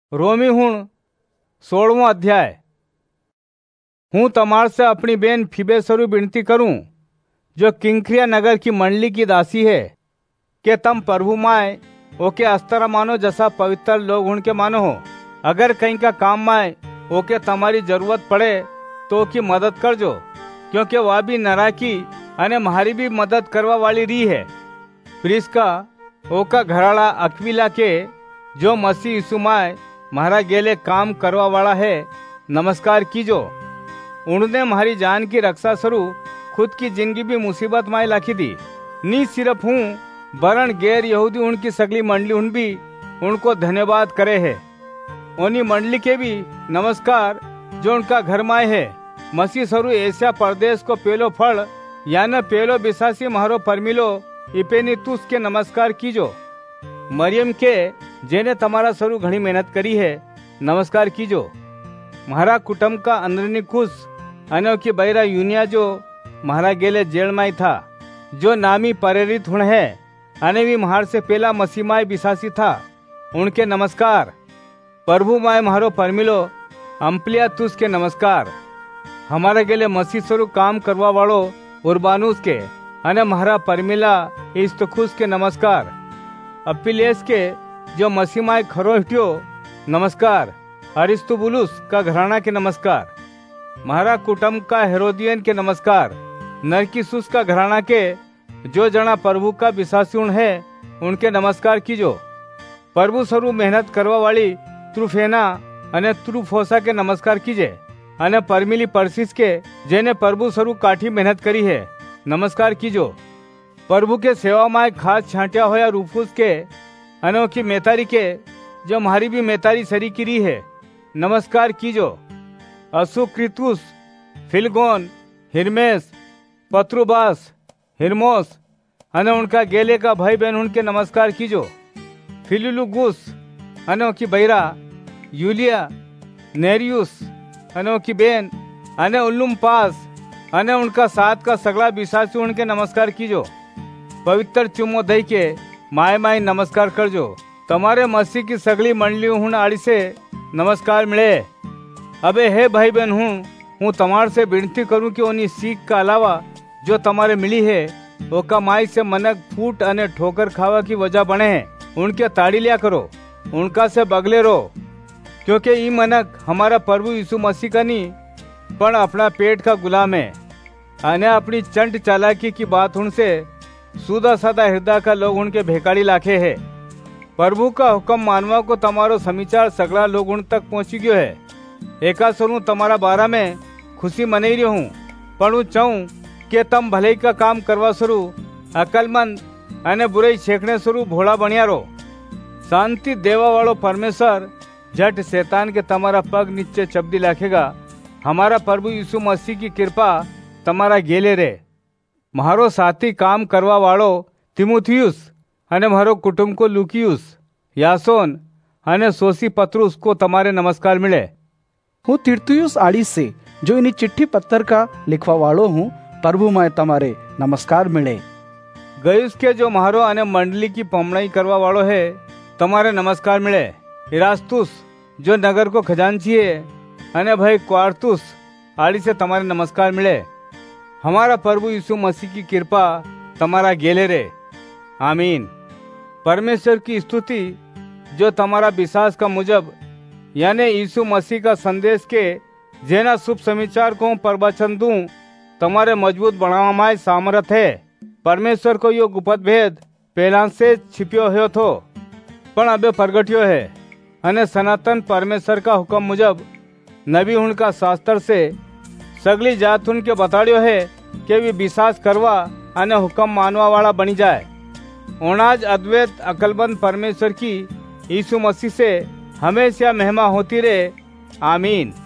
रोमी हुण 16वां अध्याय। हूँ तमार से अपनी बेन फीबे स्वरूप विनती करूं, जो किंक्रिया नगर की मंडली की दासी है, कि तम प्रभु माय ओके अस्तरा मानो जैसा पवित्र लोग उनके मानो हो। अगर कहीं का काम माय ओके तुम्हारी जरूरत पड़े तो की मदद कर जो, क्योंकि वह भी नरा की अने म्हारी भी मदद करवा वाली री है। प्रिस्का ओका घराड़ा अक्विला के, जो मसीह यीशु माय म्हारा गेले काम करवा वाला है, नमस्कार कीजो। उन्होंने हमारी जान की रक्षा स्वरूप खुद की जिंदगी भी मुसीबत में लाखी दी। नी सिर्फ हूँ वरण गैर यहूदी उनकी सगली मंडली उन भी उनको धन्यवाद करे है। उन्हीं मंडली के भी नमस्कार जो उनका घर माए है। मसीह स्वरूप एशिया प्रदेश को पेलो फल यानी पेलो विश्वासी म्हारो परमिलो इपेनितुस के नमस्कार कीजो। मरियम के जेने तुम्हारा स्वरूप घनी मेहनत करी है, नमस्कार कीजो। म्हारा कुटुंब का अंदरनिकुस अनोखी बैरा यूनिया जो म्हारा गेले जेल में था, जो नामी प्रेरित हुण है अने भी म्हार से पहला मसीह माय विश्वासी था, उनके नमस्कार। प्रभु माय म्हारो परमिलो अम्प्लियातुस के नमस्कार। हमारा गेले मसीह स्वरूप काम करवा वालो उर्बानुस के अने म्हारा परमिला इस्तखुस के नमस्कार। अपिलेस के जो मसीह माय खरो हट्यो, नमस्कार। अरिस्तुबुलुस का घराना के नमस्कार। म्हारा कुटुंब का हेरोदियन के नमस्कार। नरकिसुस का घराना के जो जना प्रभु का विश्वासी है, उनके नमस्कार कीजो। प्रभु स्वरूप मेहनत करवा वाली त्रुफेना अने त्रुफोसा के नमस्कार कीजे। अने परमिली परसिस के जेने प्रभु स्वरूप काठी मेहनत करी है, नमस्कार कीजो। प्रभु के सेवा में खास छांटिया होया रूफुस के अनोखी मेतारी के, जो म्हारी भी मेतारी सरी की है, नमस्कार कीजो। असुक्रितुस, फिलगोन, हिरमेस, पत्रुबास, हिरमोस अने उनका गेले का भाई बहन उनके नमस्कार कीजो। फिलुलुगुस अनोखी बैरा, यूलिया, नेरियुस अनोखी बेन अने उल्लुमपास अने उनका साथ का सगला विश्वासी उनके नमस्कार कीजो। पवित्र चुम्मो दई के माय माय नमस्कार करजो। तुम्हारे मसीह की सगली मंडली हुण आड़ी से नमस्कार मिले। अबे हे भाई बहन हूँ तमार से विनती करूँ कि उन्हीं सीख का अलावा जो तुम्हारे मिली है, वो कमाई से मनक फूट अने ठोकर खावा की वजह बने हैं, उनके ताड़ी लिया करो, उनका से बगले रहो। क्योंकि ये मनक हमारा प्रभु यीशु मसीह का नहीं पण अपना पेट का गुलाम है, अने अपनी चंट चालाकी की बात उनसे सुधा सादा हृदय का लोग उनके भेकाड़ी लाखे है। प्रभु का हुक्म मानवा को तुम्हारो समाचार सगला लोग उन तक पहुंची गयो है। एका सुनू तुम्हारा बारा में खुशी मनाई रही हूँ, पण चाहूँ कि तम भलाई का काम करवा स्वरूप अकलमंद अने बुराई छेकने स्वरूप भोला बनिया रो। शांति देवा वालो परमेश्वर झट शैतान के तुम्हारा पग नीचे चबदी लाखेगा। हमारा प्रभु यीशु मसीह की कृपा तुम्हारा गेले रे। म्हारो साथी काम करवा वालो तिमुथियुस अने म्हारो कुटुंब को लुकियुस, यासोन अने सोसी पत्रुस को तुम्हारे नमस्कार मिले। हूँ तिरतुयुस आड़ी से जो इन्हीं चिट्ठी पत्थर का लिखवा वालो हूँ, प्रभु में तुम्हारे नमस्कार मिले। गयुस के जो म्हारो अने मंडली की पमणाई करवा वालो है, तुम्हारे नमस्कार मिले। इरास्तुस जो नगर को खजांची है अने भाई क्वारतुस आड़ी से तुम्हारे नमस्कार मिले। हमारा प्रभु यीशु मसीह की कृपा तुम्हारा गेले रे। आमीन। परमेश्वर की स्तुति जो तुम्हारा विश्वास का मुजब यानी यीशु मसीह का संदेश के जेना शुभ समाचार को प्रवचन दूं, तुम्हारे मजबूत बनावा में सामर्थ है। परमेश्वर को यो गुप्त भेद पहला से छिपियो हो थो, पण अबे प्रगटियो है। अने सनातन परमेश्वर का हुक्म मुजब नबी उनका शास्त्र से सगली जात उनके बताड़ियो है कि वे विश्वास करवा अने हुक्म मानवा वाला बनी जाए। ओनाज अद्वैत अकलबंद परमेश्वर की यीशु मसीह से हमेशा महिमा होती रहे। आमीन।